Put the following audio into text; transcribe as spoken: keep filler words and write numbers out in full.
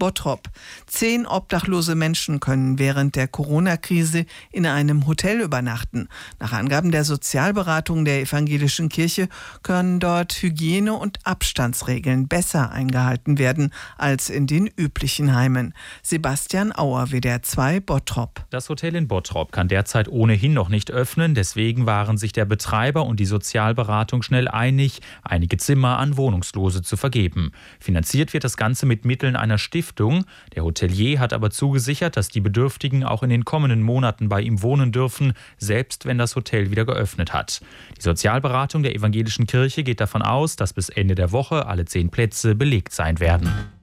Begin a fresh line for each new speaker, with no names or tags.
Bottrop. Zehn obdachlose Menschen können während der Corona-Krise in einem Hotel übernachten. Nach Angaben der Sozialberatung der Evangelischen Kirche können dort Hygiene- und Abstandsregeln besser eingehalten werden als in den üblichen Heimen. Sebastian Auer, W D R zwei, Bottrop.
Das Hotel in Bottrop kann derzeit ohnehin noch nicht öffnen. Deswegen waren sich der Betreiber und die Sozialberatung schnell einig, einige Zimmer an Wohnungslose zu vergeben. Finanziert wird das Ganze mit Mitteln einer Stiftung. Der Hotelier hat aber zugesichert, dass die Bedürftigen auch in den kommenden Monaten bei ihm wohnen dürfen, selbst wenn das Hotel wieder geöffnet hat. Die Sozialberatung der Evangelischen Kirche geht davon aus, dass bis Ende der Woche alle zehn Plätze belegt sein werden.